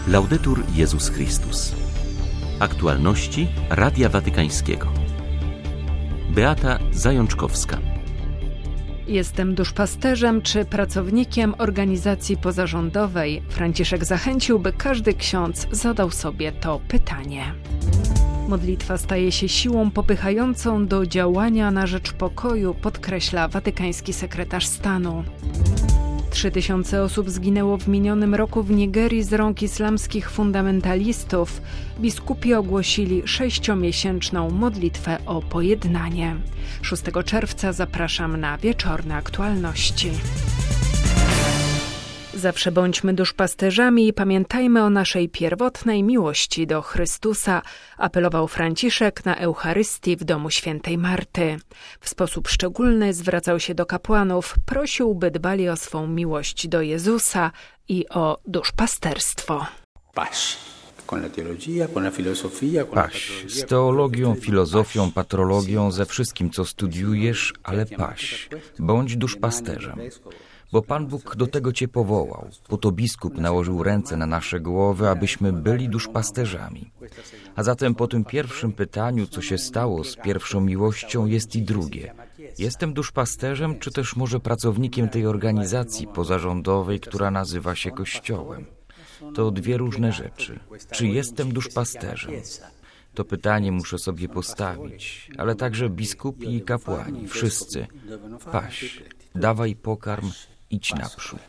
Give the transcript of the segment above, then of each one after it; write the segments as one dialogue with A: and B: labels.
A: Laudetur Jezus Chrystus. Aktualności Radia Watykańskiego. Beata Zajączkowska.
B: Jestem duszpasterzem czy pracownikiem organizacji pozarządowej. Franciszek zachęcił, by każdy ksiądz zadał sobie to pytanie. Modlitwa staje się siłą popychającą do działania na rzecz pokoju, podkreśla watykański sekretarz stanu. 3000 osób zginęło w minionym roku w Nigerii z rąk islamskich fundamentalistów. Biskupi ogłosili 6-miesięczną modlitwę o pojednanie. 6 czerwca zapraszam na wieczorne aktualności. Zawsze bądźmy duszpasterzami i pamiętajmy o naszej pierwotnej miłości do Chrystusa, apelował Franciszek na Eucharystii w domu świętej Marty. W sposób szczególny zwracał się do kapłanów, prosił, by dbali o swą miłość do Jezusa i o duszpasterstwo.
C: Paś z
D: teologią, filozofią, patrologią, ze wszystkim, co studiujesz, ale paś. Bądź duszpasterzem. Bo Pan Bóg do tego Cię powołał. Po to biskup nałożył ręce na nasze głowy, abyśmy byli duszpasterzami. A zatem po tym pierwszym pytaniu, co się stało z pierwszą miłością, jest i drugie. Jestem duszpasterzem, czy też może pracownikiem tej organizacji pozarządowej, która nazywa się Kościołem? To dwie różne rzeczy. Czy jestem duszpasterzem? To pytanie muszę sobie postawić, ale także biskupi i kapłani, wszyscy. Paś, dawaj pokarm, idź naprzód.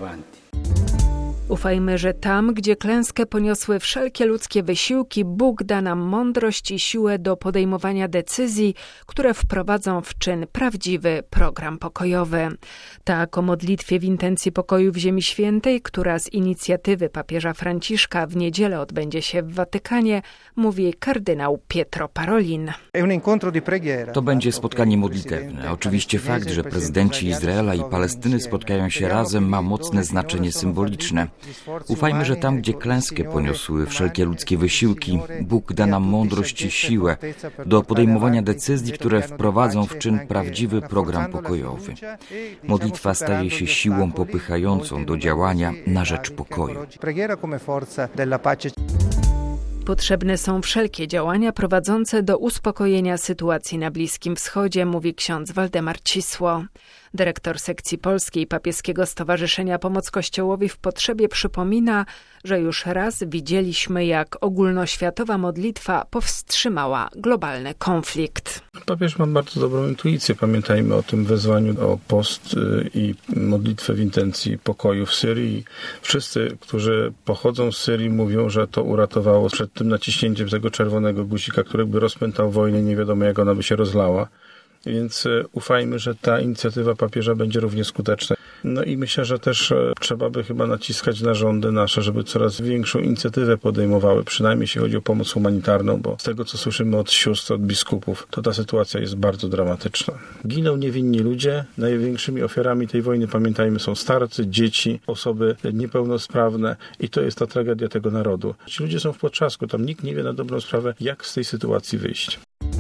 B: Ufajmy, że tam, gdzie klęskę poniosły wszelkie ludzkie wysiłki, Bóg da nam mądrość i siłę do podejmowania decyzji, które wprowadzą w czyn prawdziwy program pokojowy. Tak o modlitwie w intencji pokoju w Ziemi Świętej, która z inicjatywy papieża Franciszka w niedzielę odbędzie się w Watykanie, mówi kardynał Pietro Parolin.
D: To będzie spotkanie modlitewne. Oczywiście fakt, że prezydenci Izraela i Palestyny spotkają się razem, ma mocne znaczenie symboliczne. Ufajmy, że tam, gdzie klęskę poniosły wszelkie ludzkie wysiłki, Bóg da nam mądrość i siłę do podejmowania decyzji, które wprowadzą w czyn prawdziwy program pokojowy. Modlitwa staje się siłą popychającą do działania na rzecz pokoju.
B: Potrzebne są wszelkie działania prowadzące do uspokojenia sytuacji na Bliskim Wschodzie, mówi ksiądz Waldemar Cisło. Dyrektor sekcji polskiej Papieskiego Stowarzyszenia Pomoc Kościołowi w Potrzebie przypomina, że już raz widzieliśmy, jak ogólnoświatowa modlitwa powstrzymała globalny konflikt.
E: Papież ma bardzo dobrą intuicję. Pamiętajmy o tym wezwaniu o post i modlitwę w intencji pokoju w Syrii. Wszyscy, którzy pochodzą z Syrii, mówią, że to uratowało przed tym naciśnięciem tego czerwonego guzika, który by rozpętał wojnę, nie wiadomo jak ona by się rozlała. Więc ufajmy, że ta inicjatywa papieża będzie równie skuteczna. No i myślę, że też trzeba by chyba naciskać na rządy nasze, żeby coraz większą inicjatywę podejmowały, przynajmniej jeśli chodzi o pomoc humanitarną, bo z tego, co słyszymy od sióstr, od biskupów, to ta sytuacja jest bardzo dramatyczna. Giną niewinni ludzie. Największymi ofiarami tej wojny, pamiętajmy, są starcy, dzieci, osoby niepełnosprawne i to jest ta tragedia tego narodu. Ci ludzie są w potrzasku, tam nikt nie wie na dobrą sprawę, jak z tej sytuacji wyjść.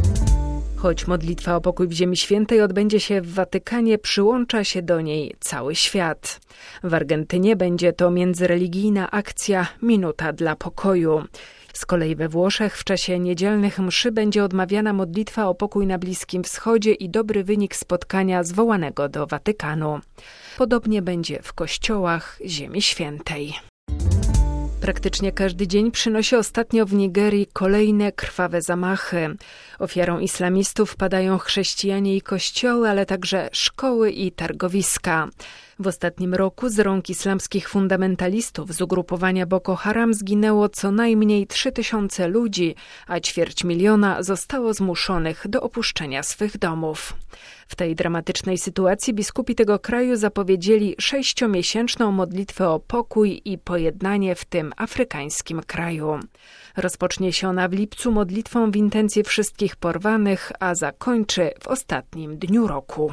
B: Choć modlitwa o pokój w Ziemi Świętej odbędzie się w Watykanie, przyłącza się do niej cały świat. W Argentynie będzie to międzyreligijna akcja Minuta dla Pokoju. Z kolei we Włoszech w czasie niedzielnych mszy będzie odmawiana modlitwa o pokój na Bliskim Wschodzie i dobry wynik spotkania zwołanego do Watykanu. Podobnie będzie w kościołach Ziemi Świętej. Praktycznie każdy dzień przynosi ostatnio w Nigerii kolejne krwawe zamachy. Ofiarą islamistów padają chrześcijanie i kościoły, ale także szkoły i targowiska. W ostatnim roku z rąk islamskich fundamentalistów z ugrupowania Boko Haram zginęło co najmniej 3000 ludzi, a 250 000 zostało zmuszonych do opuszczenia swych domów. W tej dramatycznej sytuacji biskupi tego kraju zapowiedzieli 6-miesięczną modlitwę o pokój i pojednanie w tym afrykańskim kraju. Rozpocznie się ona w lipcu modlitwą w intencji wszystkich porwanych, a zakończy w ostatnim dniu roku.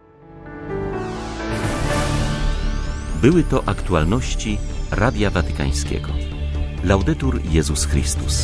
A: Były to aktualności Radia Watykańskiego. Laudetur Jezus Chrystus.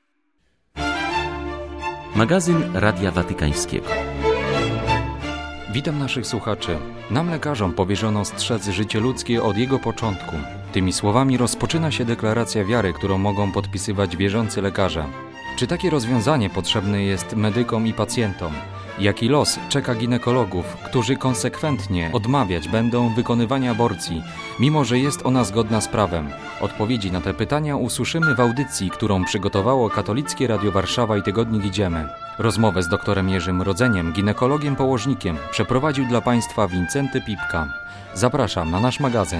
A: Magazyn Radia Watykańskiego.
F: Witam naszych słuchaczy. Nam lekarzom powierzono strzec życie ludzkie od jego początku. Tymi słowami rozpoczyna się deklaracja wiary, którą mogą podpisywać wierzący lekarze. Czy takie rozwiązanie potrzebne jest medykom i pacjentom? Jaki los czeka ginekologów, którzy konsekwentnie odmawiać będą wykonywania aborcji, mimo że jest ona zgodna z prawem? Odpowiedzi na te pytania usłyszymy w audycji, którą przygotowało Katolickie Radio Warszawa i Tygodnik Idziemy. Rozmowę z doktorem Jerzym Rodzeniem, ginekologiem położnikiem, przeprowadził dla Państwa Wincenty Pipka. Zapraszam na nasz magazyn.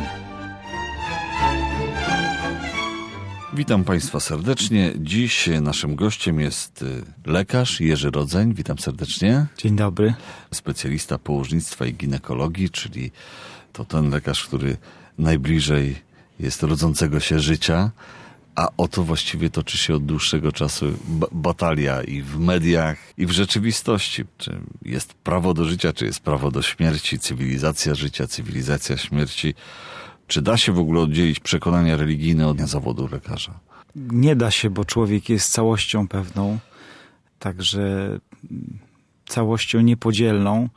G: Witam Państwa serdecznie. Dziś naszym gościem jest lekarz Jerzy Rodzeń. Witam serdecznie.
H: Dzień dobry.
G: Specjalista położnictwa i ginekologii, czyli to ten lekarz, który najbliżej jest rodzącego się życia, a o to właściwie toczy się od dłuższego czasu batalia i w mediach, i w rzeczywistości. Czy jest prawo do życia, czy jest prawo do śmierci, cywilizacja życia, cywilizacja śmierci. Czy da się w ogóle oddzielić przekonania religijne od zawodu lekarza?
H: Nie da się, bo człowiek jest całością pewną, także całością niepodzielną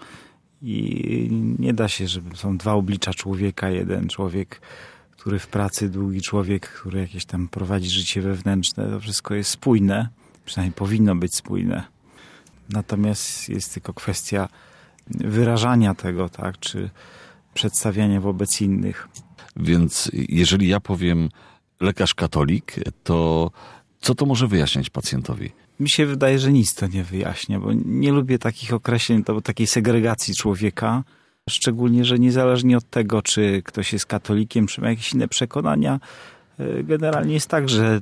H: i nie da się, żeby są dwa oblicza człowieka. Jeden człowiek, który w pracy, drugi człowiek, który jakieś tam prowadzi życie wewnętrzne. To wszystko jest spójne, przynajmniej powinno być spójne. Natomiast jest tylko kwestia wyrażania tego, tak, czy przedstawiania wobec innych.
G: Więc jeżeli ja powiem lekarz katolik, to co to może wyjaśniać pacjentowi?
H: Mi się wydaje, że nic to nie wyjaśnia, bo nie lubię takich określeń, takiej segregacji człowieka. Szczególnie, że niezależnie od tego, czy ktoś jest katolikiem, czy ma jakieś inne przekonania, generalnie jest tak, że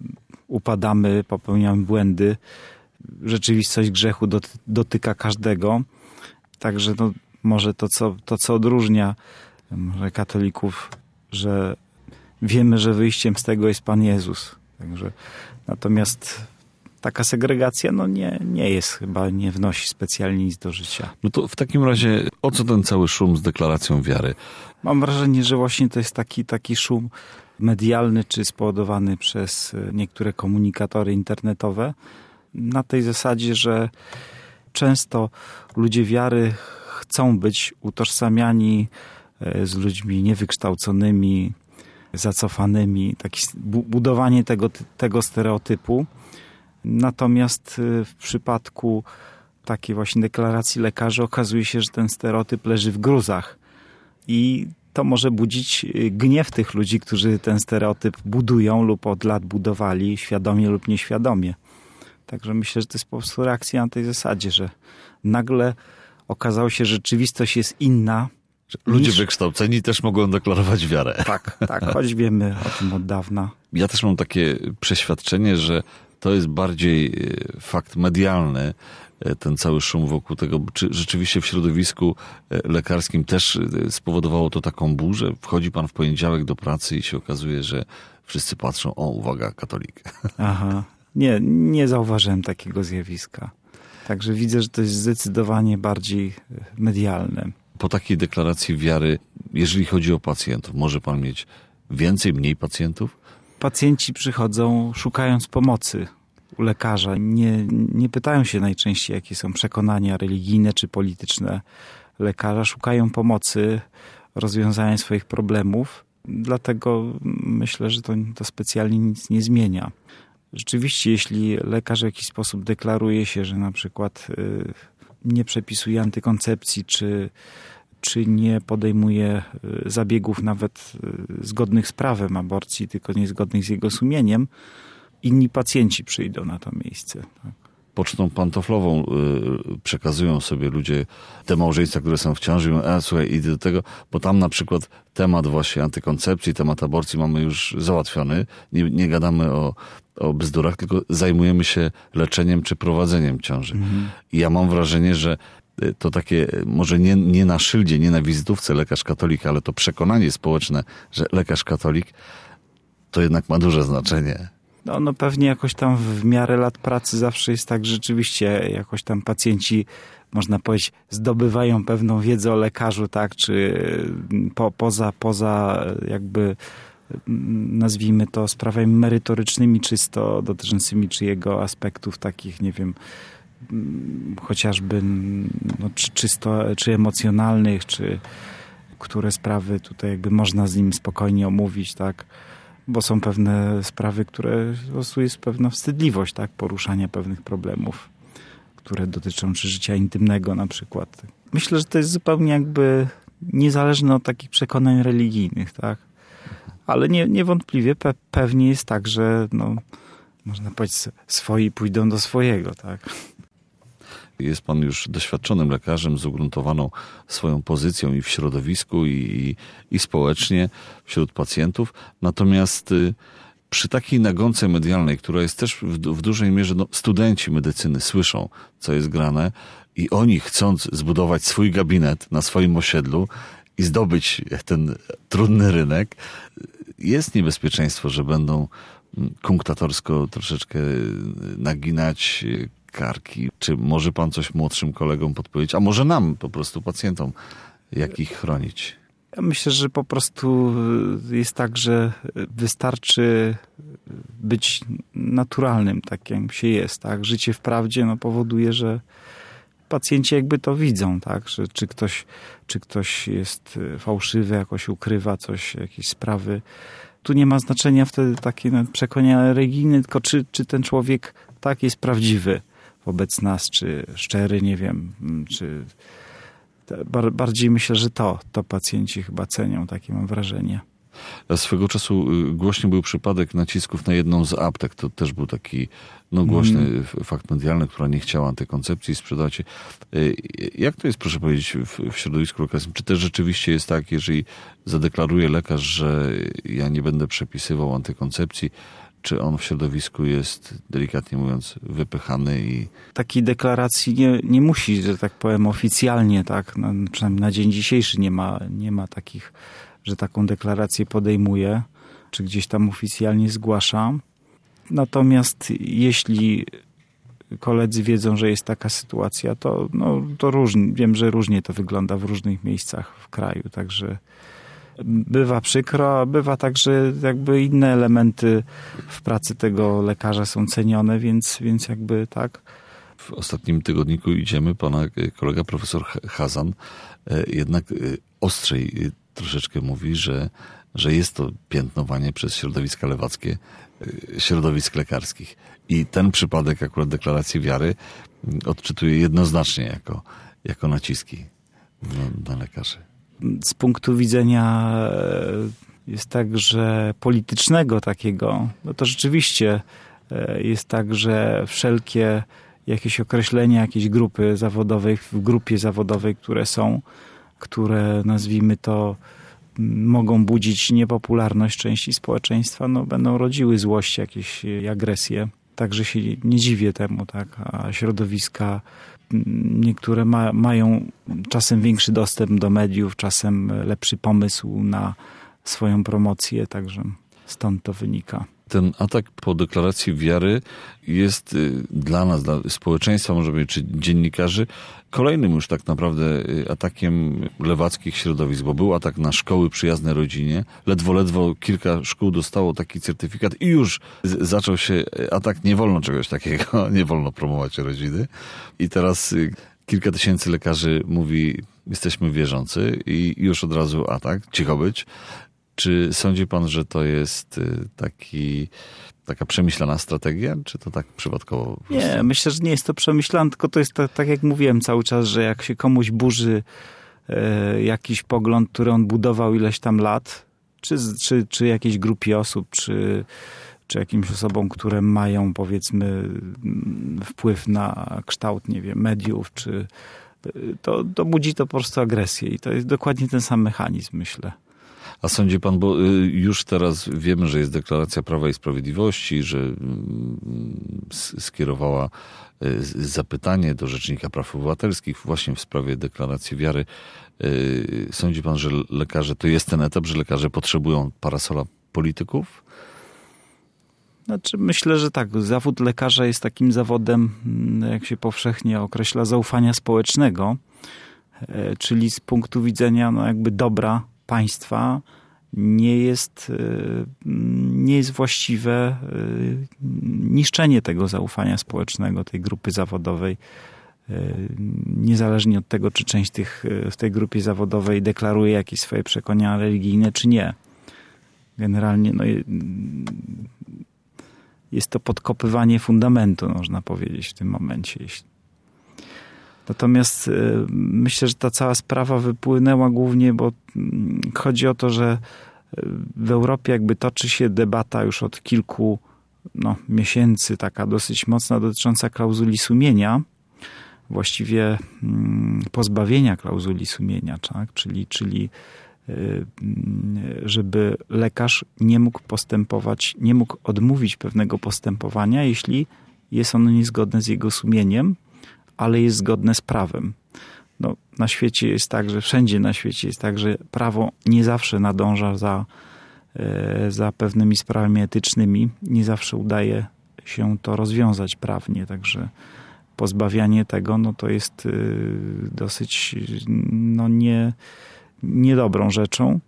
H: upadamy, popełniamy błędy. Rzeczywistość grzechu dotyka każdego. Także może to, co odróżnia może katolików, że wiemy, że wyjściem z tego jest Pan Jezus. Także, natomiast taka segregacja nie jest chyba, nie wnosi specjalnie nic do życia.
G: No to w takim razie o co ten cały szum z deklaracją wiary?
H: Mam wrażenie, że właśnie to jest taki szum medialny, czy spowodowany przez niektóre komunikatory internetowe, na tej zasadzie, że często ludzie wiary chcą być utożsamiani z ludźmi niewykształconymi, zacofanymi, budowanie tego stereotypu. Natomiast w przypadku takiej właśnie deklaracji lekarzy okazuje się, że ten stereotyp leży w gruzach i to może budzić gniew tych ludzi, którzy ten stereotyp budują lub od lat budowali, świadomie lub nieświadomie. Także myślę, że to jest po prostu reakcja na tej zasadzie, że nagle okazało się, że rzeczywistość jest inna.
G: Ludzie wykształceni też mogą deklarować wiarę.
H: Tak, choć wiemy o tym od dawna.
G: Ja też mam takie przeświadczenie, że to jest bardziej fakt medialny, ten cały szum wokół tego. Czy rzeczywiście w środowisku lekarskim też spowodowało to taką burzę? Wchodzi pan w poniedziałek do pracy i się okazuje, że wszyscy patrzą, uwaga, katolik.
H: Aha, nie zauważyłem takiego zjawiska. Także widzę, że to jest zdecydowanie bardziej medialne.
G: Po takiej deklaracji wiary, jeżeli chodzi o pacjentów, może pan mieć więcej, mniej pacjentów?
H: Pacjenci przychodzą szukając pomocy u lekarza. Nie pytają się najczęściej, jakie są przekonania religijne czy polityczne lekarza. Szukają pomocy, rozwiązania swoich problemów. Dlatego myślę, że to specjalnie nic nie zmienia. Rzeczywiście, jeśli lekarz w jakiś sposób deklaruje się, że na przykład nie przepisuje antykoncepcji, czy nie podejmuje zabiegów nawet zgodnych z prawem aborcji, tylko niezgodnych z jego sumieniem, inni pacjenci przyjdą na to miejsce. Tak.
G: Pocztą pantoflową przekazują sobie ludzie te małżeństwa, które są w ciąży, mówią, słuchaj, idę do tego, bo tam na przykład temat właśnie antykoncepcji, temat aborcji mamy już załatwiony. Nie gadamy o bzdurach, tylko zajmujemy się leczeniem czy prowadzeniem ciąży. I ja mam wrażenie, że to takie, może nie na szyldzie, nie na wizytówce lekarz katolik, ale to przekonanie społeczne, że lekarz katolik to jednak ma duże znaczenie.
H: No pewnie jakoś tam w miarę lat pracy zawsze jest tak, że rzeczywiście jakoś tam pacjenci, można powiedzieć, zdobywają pewną wiedzę o lekarzu, tak, czy poza jakby, nazwijmy to, sprawami merytorycznymi czysto dotyczącymi czy jego aspektów takich, nie wiem, chociażby czy emocjonalnych, czy które sprawy tutaj jakby można z nim spokojnie omówić, tak? Bo są pewne sprawy, które po prostu jest pewna wstydliwość, tak? Poruszania pewnych problemów, które dotyczą czy życia intymnego na przykład. Myślę, że to jest zupełnie jakby niezależne od takich przekonań religijnych, tak? Ale niewątpliwie pewnie jest tak, że można powiedzieć, swoi pójdą do swojego, tak?
G: Jest pan już doświadczonym lekarzem z ugruntowaną swoją pozycją i w środowisku, i społecznie wśród pacjentów. Natomiast przy takiej nagonce medialnej, która jest też w dużej mierze, studenci medycyny słyszą, co jest grane i oni, chcąc zbudować swój gabinet na swoim osiedlu i zdobyć ten trudny rynek, jest niebezpieczeństwo, że będą kunktatorsko troszeczkę naginać karki. Czy może pan coś młodszym kolegom podpowiedzieć, a może nam, po prostu pacjentom, jak ich chronić?
H: Ja myślę, że po prostu jest tak, że wystarczy być naturalnym, tak jak się jest, tak? Życie wprawdzie powoduje, że pacjenci jakby to widzą, tak? Że czy ktoś jest fałszywy, jakoś ukrywa coś, jakieś sprawy. Tu nie ma znaczenia wtedy takie przekonania religijne, tylko czy ten człowiek tak jest prawdziwy wobec nas, czy szczery, nie wiem, czy bardziej myślę, że to pacjenci chyba cenią, takie mam wrażenie.
G: A swego czasu głośny był przypadek nacisków na jedną z aptek. To też był taki głośny fakt medialny, która nie chciała antykoncepcji sprzedawać. Jak to jest, proszę powiedzieć, w środowisku lekarskim? Czy też rzeczywiście jest tak, jeżeli zadeklaruje lekarz, że ja nie będę przepisywał antykoncepcji, czy on w środowisku jest, delikatnie mówiąc, wypychany i...
H: Takiej deklaracji nie musi, że tak powiem, oficjalnie, tak? Przynajmniej na dzień dzisiejszy nie ma takich, że taką deklarację podejmuje, czy gdzieś tam oficjalnie zgłasza. Natomiast jeśli koledzy wiedzą, że jest taka sytuacja, to różnie, wiem, że różnie to wygląda w różnych miejscach w kraju, także bywa przykro, a bywa także jakby inne elementy w pracy tego lekarza są cenione, więc jakby tak.
G: W ostatnim tygodniku Idziemy pana kolega profesor Chazan jednak ostrzej troszeczkę mówi, że jest to piętnowanie przez środowiska lewackie środowisk lekarskich. I ten przypadek akurat deklaracji wiary odczytuje jednoznacznie jako naciski na lekarzy.
H: Z punktu widzenia jest tak, że politycznego takiego, to rzeczywiście jest tak, że wszelkie jakieś określenia jakiejś grupy zawodowej, w grupie zawodowej, które nazwijmy to mogą budzić niepopularność części społeczeństwa, będą rodziły złość, jakieś agresje. Także się nie dziwię temu, tak, a środowiska niektóre mają czasem większy dostęp do mediów, czasem lepszy pomysł na swoją promocję, także stąd to wynika.
G: Ten atak po deklaracji wiary jest dla nas, dla społeczeństwa, może być, czy dziennikarzy, kolejnym już tak naprawdę atakiem lewackich środowisk, bo był atak na szkoły przyjazne rodzinie. Ledwo kilka szkół dostało taki certyfikat i już zaczął się atak. Nie wolno czegoś takiego, nie wolno promować rodziny. I teraz kilka tysięcy lekarzy mówi, jesteśmy wierzący i już od razu atak, cicho być. Czy sądzi pan, że to jest taka przemyślana strategia, czy to tak przypadkowo?
H: Nie, myślę, że nie jest to przemyślane, tylko to jest tak jak mówiłem cały czas, że jak się komuś burzy jakiś pogląd, który on budował ileś tam lat, czy jakiejś grupie osób, czy jakimś osobom, które mają, powiedzmy, wpływ na kształt, nie wiem, mediów, czy to budzi to po prostu agresję i to jest dokładnie ten sam mechanizm, myślę.
G: A sądzi pan, bo już teraz wiemy, że jest deklaracja Prawa i Sprawiedliwości, że skierowała zapytanie do Rzecznika Praw Obywatelskich właśnie w sprawie deklaracji wiary. Sądzi pan, że lekarze, to jest ten etap, że lekarze potrzebują parasola polityków?
H: Znaczy, myślę, że tak. Zawód lekarza jest takim zawodem, jak się powszechnie określa, zaufania społecznego, czyli z punktu widzenia jakby dobra państwa nie jest właściwe niszczenie tego zaufania społecznego, tej grupy zawodowej. Niezależnie od tego, czy część w tej grupie zawodowej deklaruje jakieś swoje przekonania religijne, czy nie. Generalnie jest to podkopywanie fundamentu, można powiedzieć w tym momencie. Natomiast myślę, że ta cała sprawa wypłynęła głównie, bo chodzi o to, że w Europie jakby toczy się debata już od kilku miesięcy, taka dosyć mocna, dotycząca klauzuli sumienia, właściwie pozbawienia klauzuli sumienia, tak? Czyli żeby lekarz nie mógł odmówić pewnego postępowania, jeśli jest ono niezgodne z jego sumieniem, ale jest zgodne z prawem. Na świecie jest tak, że wszędzie na świecie jest tak, że prawo nie zawsze nadąża za pewnymi sprawami etycznymi. Nie zawsze udaje się to rozwiązać prawnie, także pozbawianie tego, to jest dosyć niedobrą rzeczą.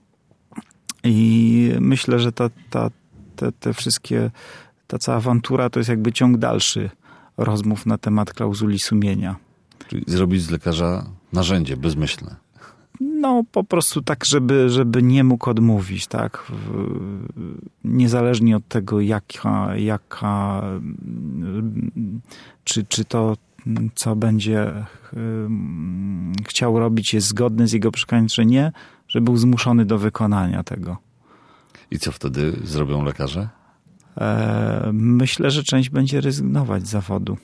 H: I myślę, że te wszystkie, ta cała awantura to jest jakby ciąg dalszy rozmów na temat klauzuli sumienia.
G: Czyli zrobić z lekarza narzędzie bezmyślne.
H: Po prostu tak, żeby nie mógł odmówić, tak? Niezależnie od tego, czy to, co będzie chciał robić, jest zgodne z jego przekonaniem, czy nie, żeby był zmuszony do wykonania tego.
G: I co wtedy zrobią lekarze?
H: Myślę, że część będzie rezygnować z zawodu.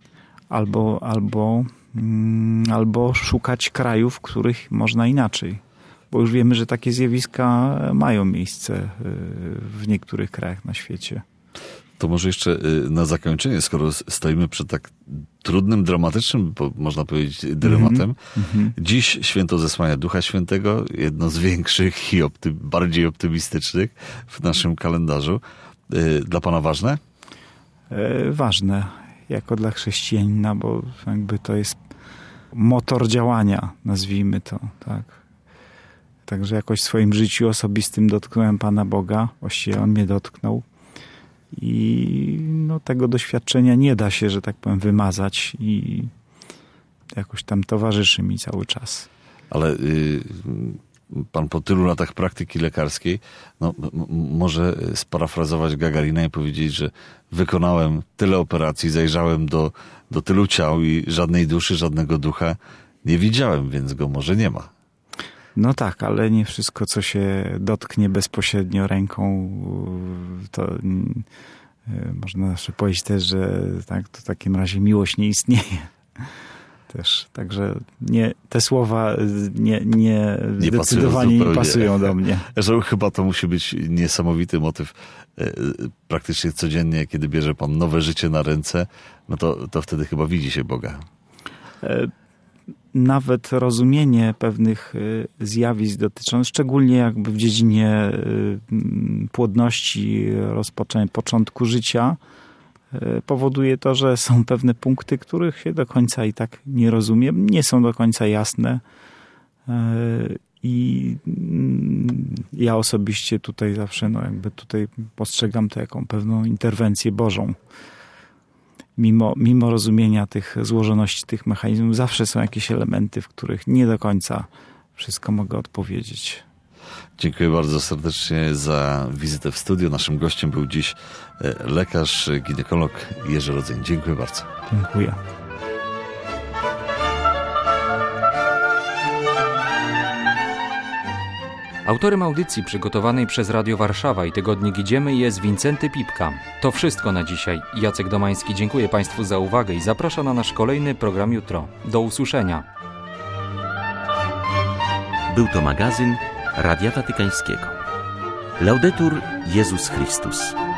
H: Albo szukać krajów, w których można inaczej. Bo już wiemy, że takie zjawiska mają miejsce w niektórych krajach na świecie.
G: To może jeszcze na zakończenie, skoro stoimy przed tak trudnym, dramatycznym, można powiedzieć, dylematem. Dziś święto Zesłania Ducha Świętego, jedno z większych i bardziej optymistycznych w naszym kalendarzu. Dla pana ważne?
H: Ważne, jako dla chrześcijanina, bo jakby to jest motor działania, nazwijmy to, tak. Także jakoś w swoim życiu osobistym dotknąłem Pana Boga, właściwie On mnie dotknął i tego doświadczenia nie da się, że tak powiem, wymazać i jakoś tam towarzyszy mi cały czas.
G: Ale pan po tylu latach praktyki lekarskiej może sparafrazować Gagarina i powiedzieć, że wykonałem tyle operacji, zajrzałem do tylu ciał i żadnej duszy, żadnego ducha nie widziałem, więc go może nie ma.
H: Tak, ale nie wszystko, co się dotknie bezpośrednio ręką, to można zawsze powiedzieć też, że tak, to w takim razie miłość nie istnieje. Też. Także te słowa zdecydowanie nie pasują do mnie.
G: Że chyba to musi być niesamowity motyw. Praktycznie codziennie, kiedy bierze pan nowe życie na ręce, to wtedy chyba widzi się Boga.
H: Nawet rozumienie pewnych zjawisk dotyczących, szczególnie jakby w dziedzinie płodności, początku życia, powoduje to, że są pewne punkty, których się do końca i tak nie rozumiem, nie są do końca jasne i ja osobiście tutaj zawsze tutaj postrzegam to jako pewną interwencję Bożą. Mimo rozumienia tych złożoności tych mechanizmów zawsze są jakieś elementy, w których nie do końca wszystko mogę odpowiedzieć.
G: Dziękuję bardzo serdecznie za wizytę w studiu. Naszym gościem był dziś lekarz, ginekolog Jerzy Rodzyń. Dziękuję bardzo.
H: Dziękuję.
F: Autorem audycji przygotowanej przez Radio Warszawa i Tygodnik Idziemy jest Wincenty Pipka. To wszystko na dzisiaj. Jacek Domański dziękuję Państwu za uwagę i zapraszam na nasz kolejny program jutro. Do usłyszenia.
A: Był to magazyn Radia Watykańskiego. Laudetur Jezus Chrystus.